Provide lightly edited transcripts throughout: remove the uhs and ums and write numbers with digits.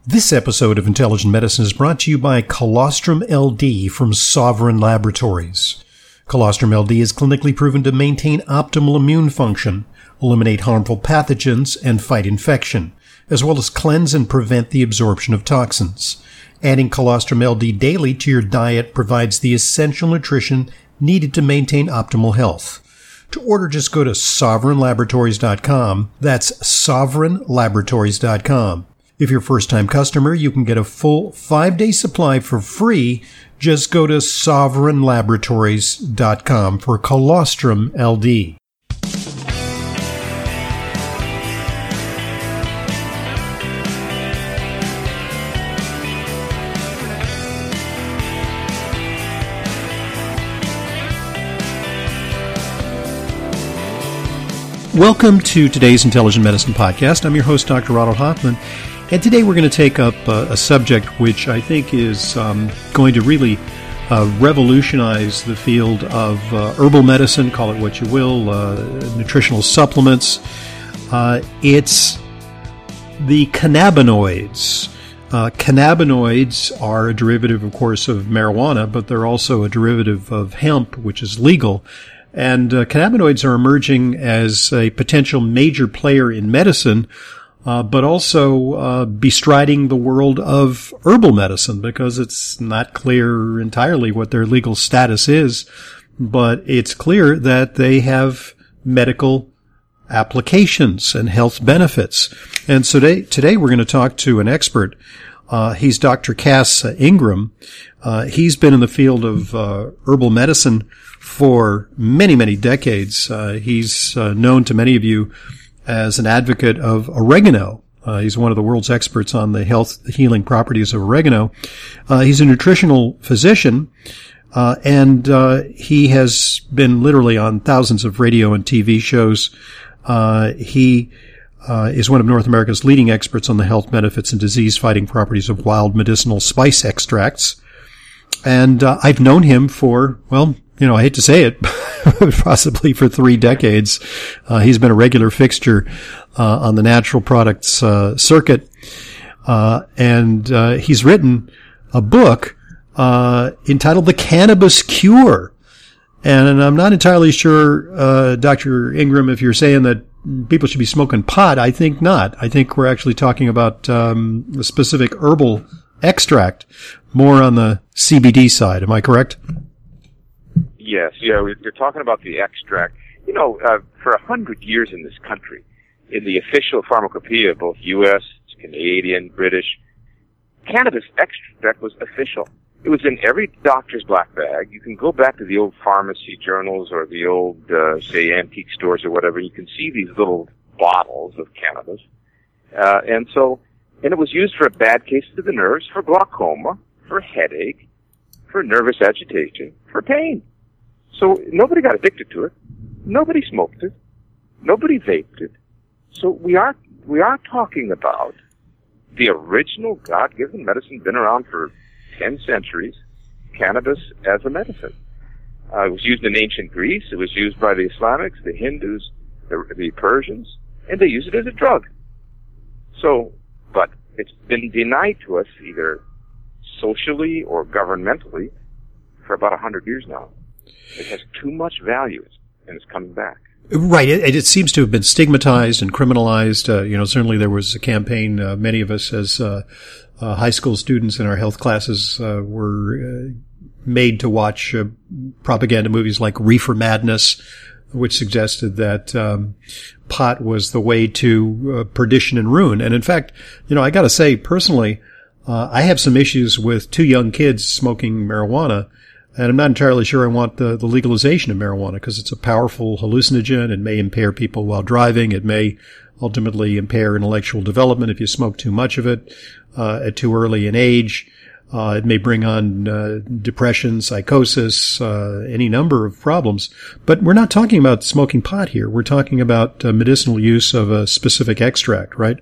This episode of Intelligent Medicine is brought to you by Colostrum LD from Sovereign Laboratories. Colostrum LD is clinically proven to maintain optimal immune function, eliminate harmful pathogens, and fight infection, as well as cleanse and prevent the absorption of toxins. Adding Colostrum LD daily to your diet provides the essential nutrition needed to maintain optimal health. To order, just go to sovereignlaboratories.com. That's sovereignlaboratories.com. If you're a first-time customer, you can get a full 5-day supply for free. Just go to sovereignlaboratories.com for Colostrum LD. Welcome to today's Intelligent Medicine Podcast. I'm your host, Dr. Ronald Hoffman. And today we're going to take up a subject which I think is going to really revolutionize the field of herbal medicine, call it what you will, nutritional supplements. It's the cannabinoids. Cannabinoids are a derivative, of course, of marijuana, but they're also a derivative of hemp, which is legal. And cannabinoids are emerging as a potential major player in medicine, but also bestriding the world of herbal medicine because it's not clear entirely what their legal status is, but it's clear that they have medical applications and health benefits. And so today we're going to talk to an expert. He's Dr. Cass Ingram. He's been in the field of herbal medicine for many, many decades. He's known to many of you as an advocate of oregano. He's one of the world's experts on the health healing properties of oregano. He's a nutritional physician, and he has been literally on thousands of radio and TV shows. He is one of North America's leading experts on the health benefits and disease-fighting properties of wild medicinal spice extracts. And I've known him for, well, I hate to say it, possibly for 3 decades. He's been a regular fixture on the natural products circuit. And he's written a book entitled The Cannabis Cure. And I'm not entirely sure, Dr. Ingram, if you're saying that people should be smoking pot. I think not. I think we're actually talking about a specific herbal extract, more on the CBD side. Am I correct? Yes, you're talking about the extract. For 100 years in this country, in the official pharmacopoeia, both U.S., Canadian, British, cannabis extract was official. It was in every doctor's black bag. You can go back to the old pharmacy journals or the old, say, antique stores or whatever. You can see these little bottles of cannabis. And it was used for bad cases of the nerves, for glaucoma, for headache, for nervous agitation, for pain. So nobody got addicted to it. Nobody smoked it. Nobody vaped it. So we are talking about the original God-given medicine, been around for 10 centuries, cannabis as a medicine. It was used in ancient Greece. It was used by the Islamics, the Hindus, the Persians, and they use it as a drug. So, but it's been denied to us either socially or governmentally for about 100 years now. It has too much value, and it's coming back. Right. It seems to have been stigmatized and criminalized. Certainly there was a campaign. Many of us as high school students in our health classes were made to watch propaganda movies like Reefer Madness, which suggested that pot was the way to perdition and ruin. And in fact, I got to say personally, I have some issues with 2 young kids smoking marijuana. And I'm not entirely sure I want the legalization of marijuana because it's a powerful hallucinogen. It may impair people while driving. It may ultimately impair intellectual development if you smoke too much of it at too early an age. It may bring on depression, psychosis, any number of problems. But we're not talking about smoking pot here. We're talking about medicinal use of a specific extract, right?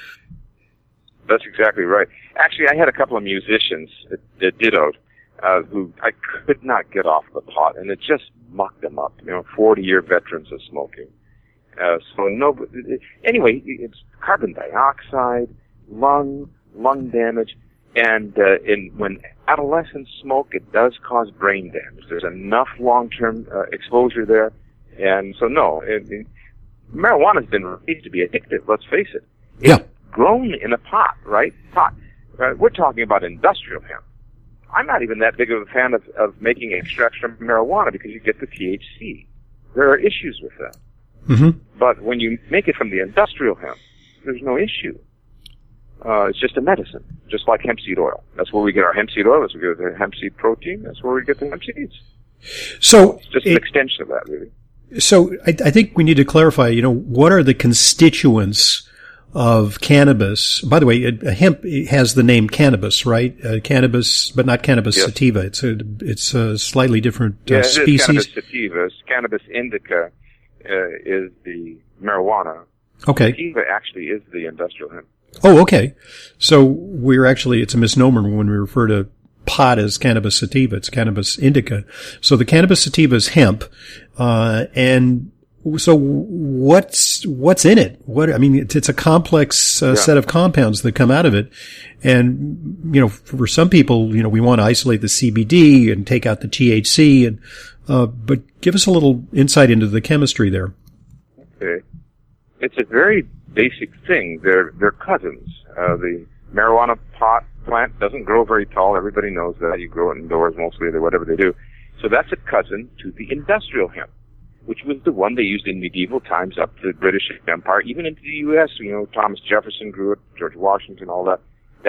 That's exactly right. Actually, I had a couple of musicians that dittoed. Who I could not get off the pot, and it just mucked them up. 40-year veterans of smoking. Anyway, it's carbon dioxide, lung, lung damage, and when adolescents smoke, it does cause brain damage. There's enough long-term exposure there, and so no, marijuana's been raised to be addictive. Let's face it. It's grown in a pot, right? Pot. We're talking about industrial hemp. I'm not even that big of a fan of making extracts from marijuana because you get the THC. There are issues with that. Mm-hmm. But when you make it from the industrial hemp, there's no issue. It's just a medicine, just like hemp seed oil. That's where we get our hemp seed oil. That's where we get the hemp seed protein. That's where we get the hemp seeds. So it's just an extension of that, really. So I think we need to clarify, what are the constituents of cannabis? By the way, hemp has the name cannabis, right? Cannabis, but not cannabis sativa. It's a slightly different species. It is cannabis sativa. Cannabis indica is the marijuana. Okay. Sativa actually is the industrial hemp. Oh, okay. So it's a misnomer when we refer to pot as cannabis sativa. It's cannabis indica. So the cannabis sativa is hemp, and so what's in it? It's a complex set of compounds that come out of it. And, for some people, we want to isolate the CBD and take out the THC but give us a little insight into the chemistry there. Okay. It's a very basic thing. They're cousins. The marijuana pot plant doesn't grow very tall. Everybody knows that. You grow it indoors mostly, or whatever they do. So that's a cousin to the industrial hemp, which was the one they used in medieval times up to the British Empire, even into the U.S. Thomas Jefferson grew it, George Washington, all that.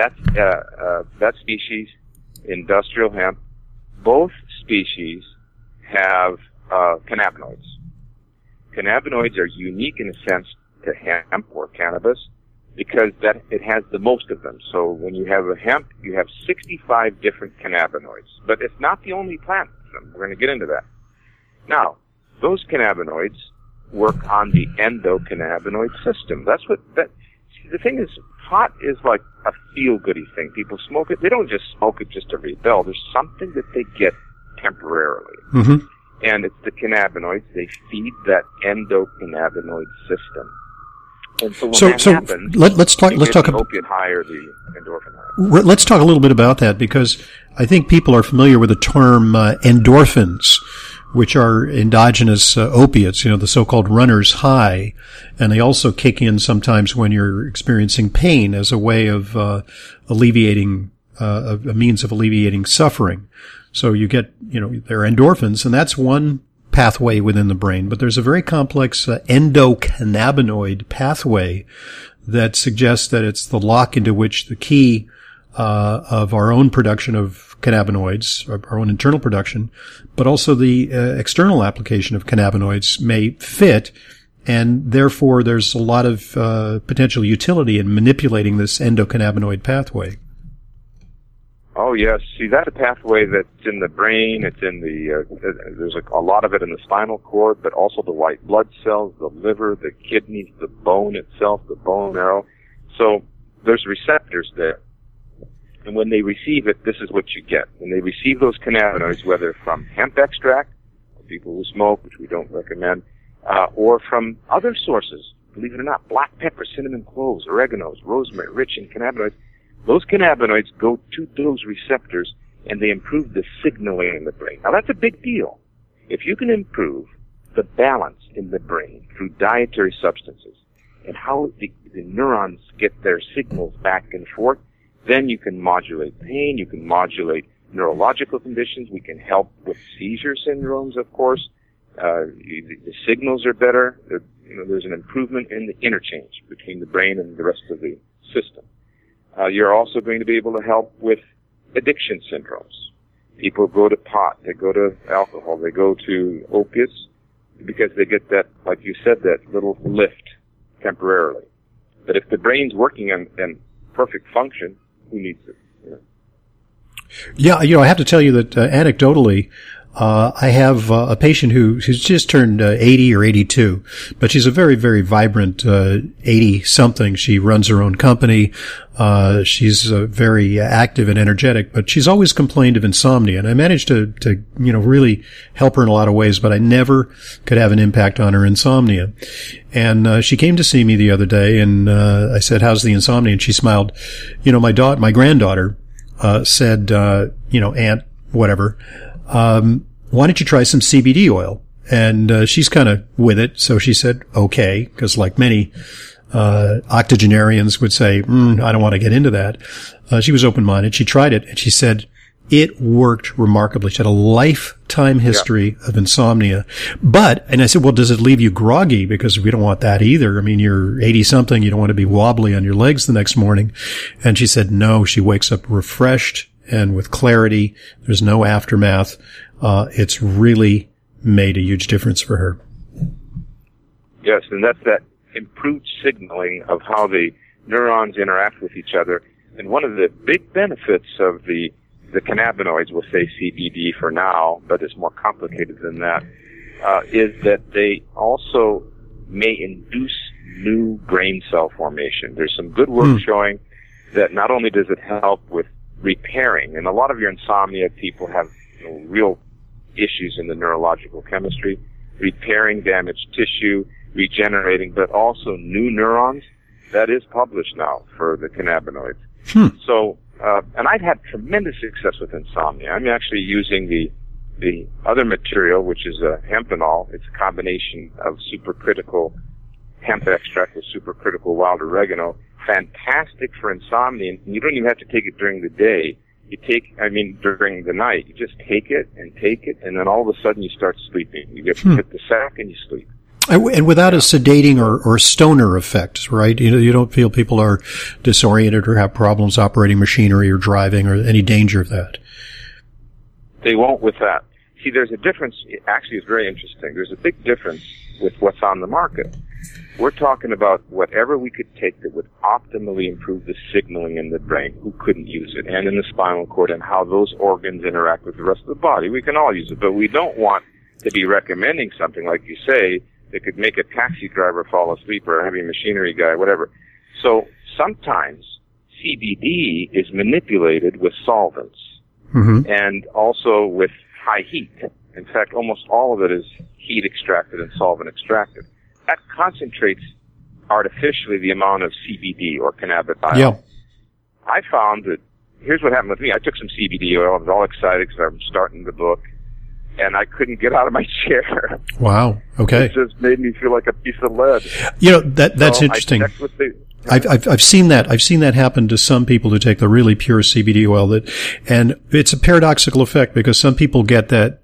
That species, industrial hemp, both species have cannabinoids. Cannabinoids are unique in a sense to hemp or cannabis because it has the most of them. So when you have a hemp, you have 65 different cannabinoids. But it's not the only plant. We're going to get into that. Now, those cannabinoids work on the endocannabinoid system. The thing is, pot is like a feel-goody thing. People smoke it. They don't just smoke it just to rebel. There's something that they get temporarily. Mm-hmm. And it's the cannabinoids. They feed that endocannabinoid system. And so when that happens, let's talk about opiate high or the endorphin high. Let's talk a little bit about that, because I think people are familiar with the term endorphins, which are endogenous opiates, the so-called runner's high, and they also kick in sometimes when you're experiencing pain as a way of alleviating a means of alleviating suffering. So you get, they're endorphins, and that's one pathway within the brain, but there's a very complex endocannabinoid pathway that suggests that it's the lock into which the key of our own production of cannabinoids, our own internal production, but also the external application of cannabinoids may fit, and therefore there's a lot of potential utility in manipulating this endocannabinoid pathway. Oh, yes. See, that's a pathway that's in the brain. It's in there's a lot of it in the spinal cord, but also the white blood cells, the liver, the kidneys, the bone itself, the bone marrow. So there's receptors there. And when they receive it, this is what you get. When they receive those cannabinoids, whether from hemp extract, for people who smoke, which we don't recommend, or from other sources, believe it or not, black pepper, cinnamon cloves, oreganos, rosemary, rich in cannabinoids, those cannabinoids go to those receptors and they improve the signaling in the brain. Now that's a big deal. If you can improve the balance in the brain through dietary substances and how the neurons get their signals back and forth, then you can modulate pain, you can modulate neurological conditions, we can help with seizure syndromes, of course. The signals are better. There's an improvement in the interchange between the brain and the rest of the system. You're also going to be able to help with addiction syndromes. People go to pot, they go to alcohol, they go to opiates because they get that, like you said, that little lift temporarily. But if the brain's working in perfect function, who needs it? Yeah, I have to tell you that anecdotally, I have a patient who's just turned 80 or 82, but she's a very, very vibrant 80-something. She runs her own company. She's very active and energetic, but she's always complained of insomnia. And I managed to really help her in a lot of ways, but I never could have an impact on her insomnia. And she came to see me the other day, and I said, "How's the insomnia?" And she smiled. My granddaughter said, "Aunt, whatever. Why don't you try some CBD oil?" And she's kind of with it, so she said, "Okay," because like many octogenarians would say, "I don't want to get into that." She was open-minded. She tried it, and she said it worked remarkably. She had a lifetime history of insomnia. And I said, "Well, does it leave you groggy? Because we don't want that either. I mean, you're 80-something. You don't want to be wobbly on your legs the next morning." And she said, no, she wakes up refreshed and with clarity. There's no aftermath. It's really made a huge difference for her. Yes, and that's that improved signaling of how the neurons interact with each other. And one of the big benefits of the cannabinoids, we'll say CBD for now, but it's more complicated than that, is that they also may induce new brain cell formation. There's some good work showing that not only does it help with repairing, and a lot of your insomnia people have real issues in the neurological chemistry, repairing damaged tissue, regenerating, but also new neurons. That is published now for the cannabinoids. So, and I've had tremendous success with insomnia. I'm actually using the other material, which is hempenol. It's a combination of supercritical hemp extract with supercritical wild oregano. Fantastic for insomnia. And you don't even have to take it during the day. During the night. You just take it, and then all of a sudden you start sleeping. You hit the sack and you sleep. And without a sedating or stoner effect, right? You don't feel people are disoriented or have problems operating machinery or driving or any danger of that. They won't with that. See, there's a difference. Actually, it's very interesting. There's a big difference with what's on the market. We're talking about whatever we could take that would optimally improve the signaling in the brain. Who couldn't use it? And in the spinal cord, and how those organs interact with the rest of the body. We can all use it, but we don't want to be recommending something, like you say, that could make a taxi driver fall asleep or a heavy machinery guy, whatever. So sometimes CBD is manipulated with solvents and also with high heat. In fact, almost all of it is heat extracted and solvent extracted. That concentrates artificially the amount of CBD or cannabidiol. Yeah. I found that, here's what happened with me. I took some CBD oil. I was all excited because I'm starting the book, and I couldn't get out of my chair. Wow. Okay. It just made me feel like a piece of lead. That's interesting. I've seen that. I've seen that happen to some people who take the really pure CBD oil. And it's a paradoxical effect because some people get that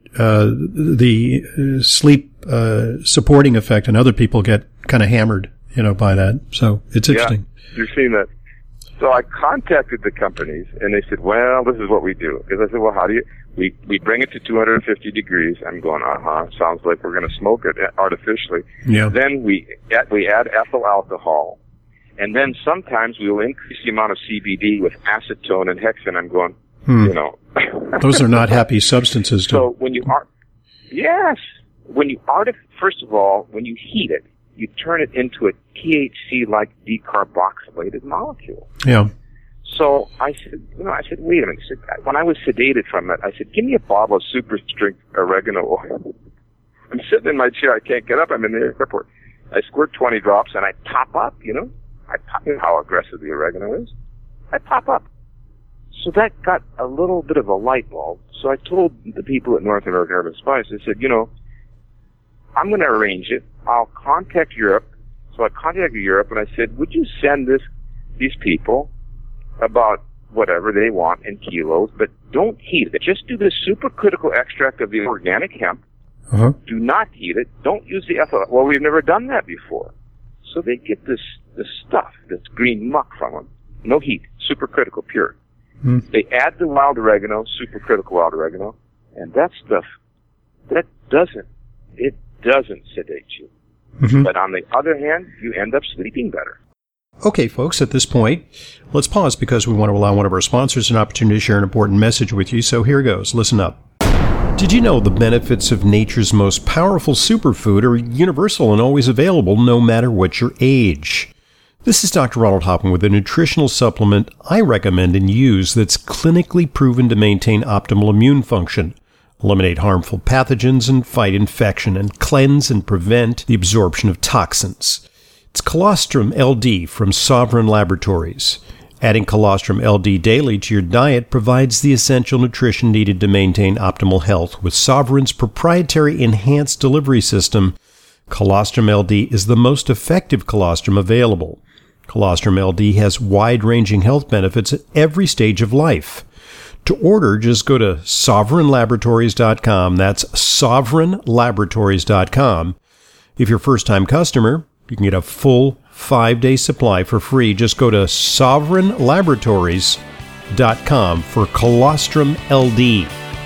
the sleep supporting effect, and other people get kind of hammered, by that. So it's interesting. Yeah, you're seeing that. So I contacted the companies, and they said, "Well, this is what we do." Because I said, "Well, how do you?" We bring it to 250 degrees. I'm going, sounds like we're going to smoke it artificially. Yeah. Then we add ethyl alcohol, and then sometimes we will increase the amount of CBD with acetone and hexane. I'm going, Those are not happy substances. So when you first of all, when you heat it, you turn it into a THC-like decarboxylated molecule. Yeah. So I said, wait a minute. When I was sedated from it, I said, give me a bottle of super strength oregano oil. I'm sitting in my chair. I can't get up. I'm in the airport. I squirt 20 drops and I pop up, you know how aggressive the oregano is. I pop up. So that got a little bit of a light bulb. So I told the people at North American Herb & Spice, I said, I'm going to arrange it. I'll contact Europe. So I contacted Europe and I said, would you send these people about whatever they want in kilos, but don't heat it. Just do the supercritical extract of the organic hemp. Uh-huh. Do not heat it. Don't use the ethyl. Well, we've never done that before. So they get this stuff, this green muck from them. No heat. Supercritical, pure. Mm. They add the wild oregano, supercritical wild oregano, and that stuff, doesn't sedate you. Mm-hmm. But on the other hand, you end up sleeping better. Okay, folks, at this point, let's pause because we want to allow one of our sponsors an opportunity to share an important message with you. So here goes. Listen up. Did you know the benefits of nature's most powerful superfood are universal and always available no matter what your age? This is Dr. Ronald Hoffman with a nutritional supplement I recommend and use that's clinically proven to maintain optimal immune function, eliminate harmful pathogens and fight infection, and cleanse and prevent the absorption of toxins. It's Colostrum LD from Sovereign Laboratories. Adding Colostrum LD daily to your diet provides the essential nutrition needed to maintain optimal health with Sovereign's proprietary enhanced delivery system. Colostrum LD is the most effective colostrum available. Colostrum LD has wide-ranging health benefits at every stage of life. To order, just go to sovereignlaboratories.com. That's sovereignlaboratories.com. If you're a first-time customer, you can get a full 5-day supply for free. Just go to sovereignlaboratories.com for Colostrum LD.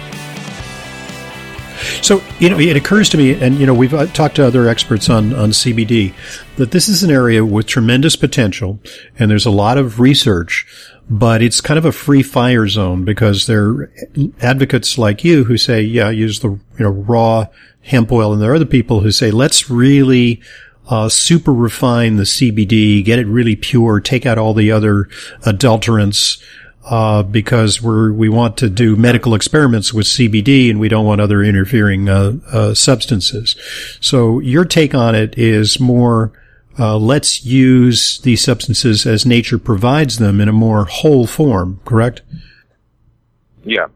So, it occurs to me, and, we've talked to other experts on CBD, that this is an area with tremendous potential, and there's a lot of research, but it's kind of a free fire zone because there are advocates like you who say, use the, raw hemp oil, and there are other people who say, let's really super refine the CBD, get it really pure, take out all the other adulterants, because we want to do medical experiments with CBD and we don't want other interfering substances. So your take on it is more, let's use these substances as nature provides them in a more whole form, correct? Yeah.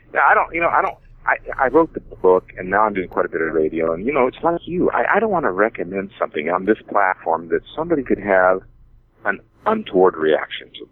I wrote the book, and now I'm doing quite a bit of radio, and, it's like you. I don't want to recommend something on this platform that somebody could have an untoward reaction to.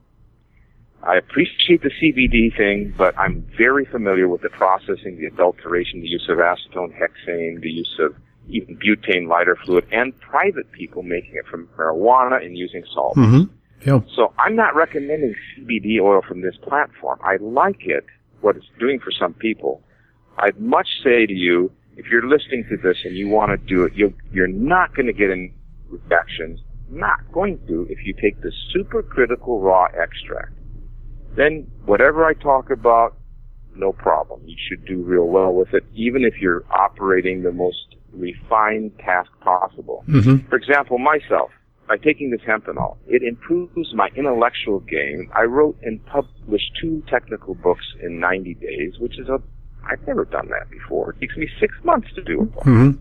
I appreciate the CBD thing, but I'm very familiar with the processing, the adulteration, the use of acetone, hexane, the use of even butane lighter fluid, and private people making it from marijuana and using salt. Mm-hmm. Yeah. So I'm not recommending CBD oil from this platform. I like it, what it's doing for some people. I'd much say to you, if you're listening to this and you want to do it, you're not going to get any reactions. Not going to if you take the supercritical raw extract. Then whatever I talk about, no problem. You should do real well with it, even if you're operating the most refined task possible. Mm-hmm. For example, myself, by taking this hempenol, it improves my intellectual game. I wrote and published 2 technical books in 90 days, which is I've never done that before. It takes me 6 months to do a book. Mm-hmm.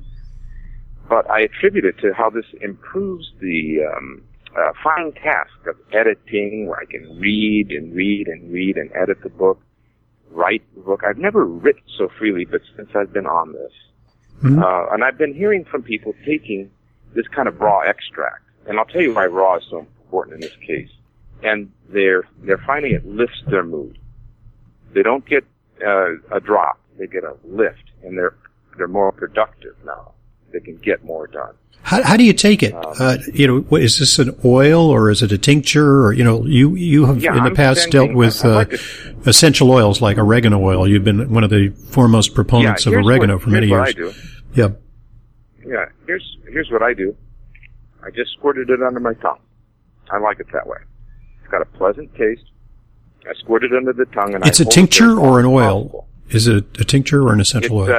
But I attribute it to how this improves the fine task of editing, where I can read and edit the book, write the book. I've never written so freely, but since I've been on this. Mm-hmm. And I've been hearing from people taking this kind of raw extract. And I'll tell you why raw is so important in this case. And they're finding it lifts their mood. They don't get a drop. They get a lift, and they're more productive now. They can get more done. How do you take it? Is this an oil or is it a tincture? Or, you have in the past dealt with essential oils like oregano oil. You've been one of the foremost proponents of oregano for many years. Here's what I do. Yeah. Here's what I do. I just squirted it under my tongue. I like it that way. It's got a pleasant taste. I squirt it under the tongue, and it's a tincture or an oil. Possible. Is it a tincture or an essential oil?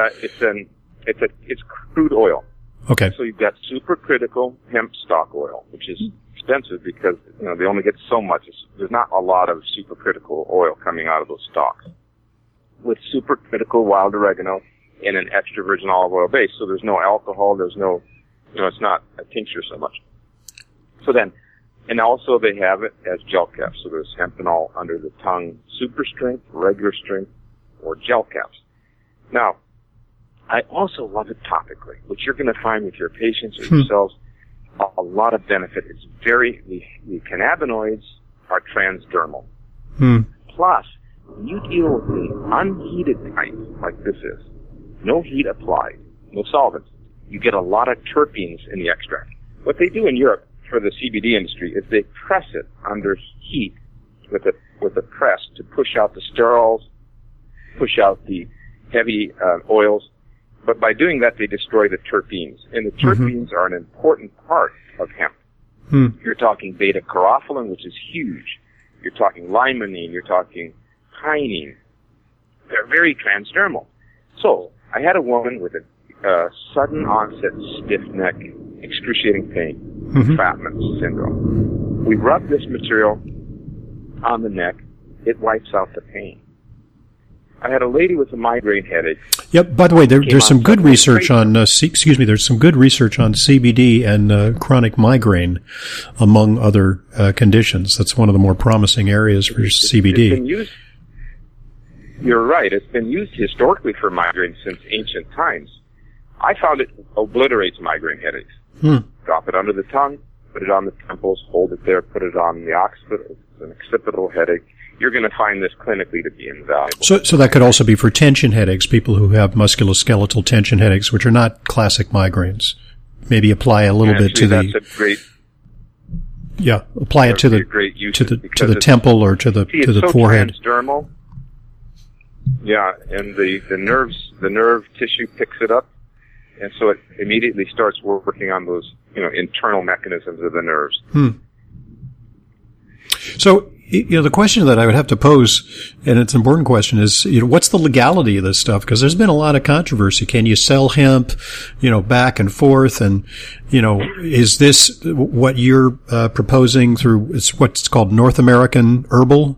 It's crude oil. Okay. So you've got supercritical hemp stock oil, which is expensive because they only get so much. There's not a lot of supercritical oil coming out of those stalks. With supercritical wild oregano in an extra virgin olive oil base, so there's no alcohol. There's no, it's not a tincture so much. So then. And also they have it as gel caps. So there's hempenol under the tongue, super strength, regular strength, or gel caps. Now, I also love it topically, which you're going to find with your patients or yourselves a lot of benefit. It's the cannabinoids are transdermal. Plus, when you deal with the unheated type, like this is, no heat applied, no solvents, you get a lot of terpenes in the extract. What they do in Europe for the CBD industry is they press it under heat with a press to push out the sterols, push out the heavy oils. But by doing that, they destroy the terpenes. And the terpenes are an important part of hemp. You're talking beta-caryophyllene, which is huge. You're talking limonene. You're talking pinene. They're very transdermal. So I had a woman with a sudden onset stiff neck, excruciating pain, Fatman syndrome. We rub this material on the neck, it wipes out the pain. I had a lady with a migraine headache. Yep. By the way, there's some good research on there's some good research on CBD and chronic migraine, among other conditions. That's one of the more promising areas for CBD. It's been used. You're right. It's been used historically for migraine since ancient times. I found it obliterates migraine headaches. Drop it under the tongue, put it on the temples, hold it there, put it on the occipital. It's an occipital headache. You're going to find this clinically to be invaluable. So that could also be for tension headaches, people who have musculoskeletal tension headaches, which are not classic migraines. Maybe apply a little bit to that's a great. Yeah, apply it to the temple or to the forehead. Transdermal. Yeah, and the nerve tissue picks it up, and so it immediately starts working on those internal mechanisms of the nerves. So, the question that I would have to pose, and it's an important question, is, what's the legality of this stuff? Because there's been a lot of controversy. Can you sell hemp, back and forth? And, is this what you're proposing through, it's what's called North American Herbal?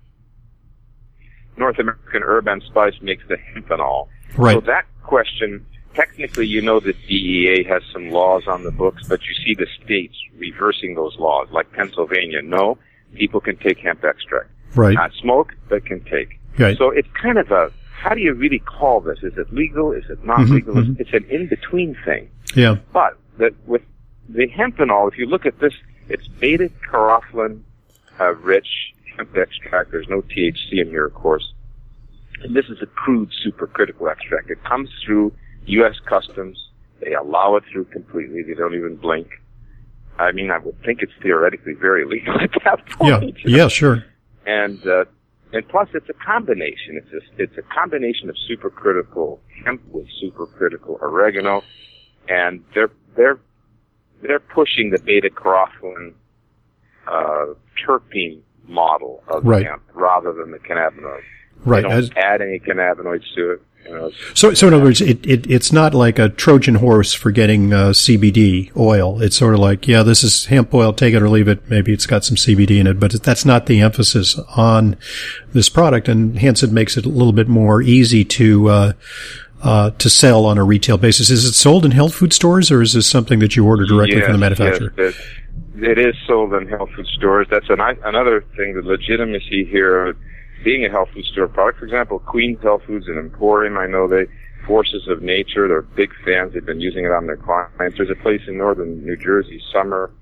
North American Herb and Spice makes the hemphanol. Right. So that question, technically, the DEA has some laws on the books, but you see the states reversing those laws, like Pennsylvania. No, people can take hemp extract. Right. Not smoke, but can take. Right. So it's kind of how do you really call this? Is it legal? Is it not legal? It's an in-between thing. Yeah. But with the hemphanol, if you look at this, it's beta-carotene rich hemp extract. There's no THC in here, of course. And this is a crude supercritical extract. It comes through U.S. Customs. They allow it through completely. They don't even blink. I mean, I would think it's theoretically very legal at that point. Yeah, sure. And plus, it's a combination. It's a combination of supercritical hemp with supercritical oregano, and they're pushing the beta-carotene terpene model of hemp rather than the cannabinoids. Right. They don't add any cannabinoids to it. So in other words, it's not like a Trojan horse for getting CBD oil. It's sort of like, this is hemp oil, take it or leave it. Maybe it's got some CBD in it, but that's not the emphasis on this product, and hence it makes it a little bit more easy to sell on a retail basis. Is it sold in health food stores, or is this something that you order directly from the manufacturer? Yes, it is sold in health food stores. That's another thing, the legitimacy here. Being a health food store product, for example, Queen's Health Foods and Emporium, I know Forces of Nature, they're big fans. They've been using it on their clients. There's a place in northern New Jersey, Summit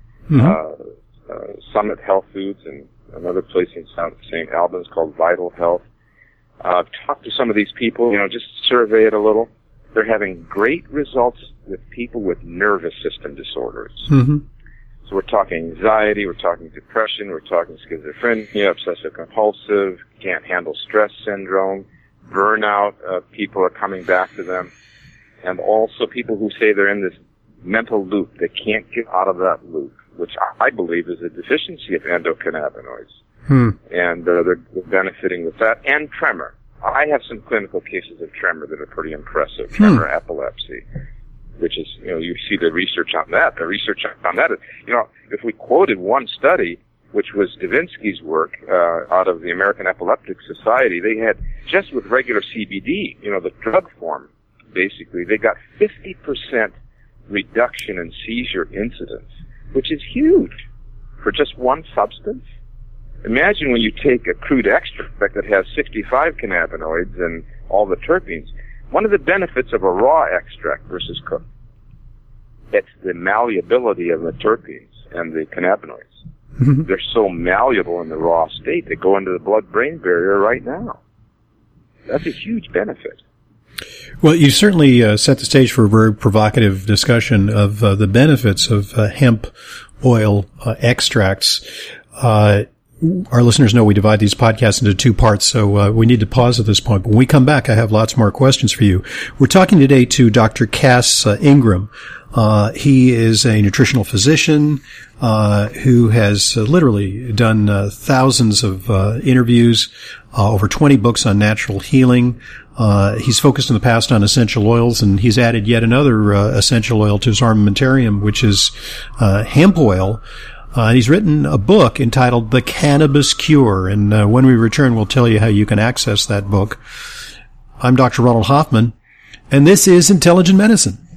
Health Foods, and another place in St. Albans called Vital Health. Talk to some of these people, just survey it a little. They're having great results with people with nervous system disorders. So we're talking anxiety, we're talking depression, we're talking schizophrenia, obsessive-compulsive, can't handle stress syndrome, burnout. People are coming back to them. And also people who say they're in this mental loop. They can't get out of that loop, which I believe is a deficiency of endocannabinoids. And they're benefiting with that. And tremor. I have some clinical cases of tremor that are pretty impressive. Tremor, epilepsy. Which is, you see the research on that. The research on that is, if we quoted one study, which was Davinsky's work out of the American Epileptic Society, they had, just with regular CBD, the drug form, basically, they got 50% reduction in seizure incidence, which is huge for just one substance. Imagine when you take a crude extract that has 65 cannabinoids and all the terpenes. One of the benefits of a raw extract versus cooked, it's the malleability of the terpenes and the cannabinoids. They're so malleable in the raw state, they go into the blood-brain barrier right now. That's a huge benefit. Well, you certainly set the stage for a very provocative discussion of the benefits of hemp oil extracts. Our listeners know we divide these podcasts into two parts, so we need to pause at this point. But when we come back, I have lots more questions for you. We're talking today to Dr. Cass Ingram He is a nutritional physician who has literally done thousands of interviews, over 20 books on natural healing. He's focused in the past on essential oils, and he's added yet another essential oil to his armamentarium, which is hemp oil. And he's written a book entitled The Cannabis Cure, and when we return, we'll tell you how you can access that book. I'm Dr. Ronald Hoffman, and this is Intelligent Medicine.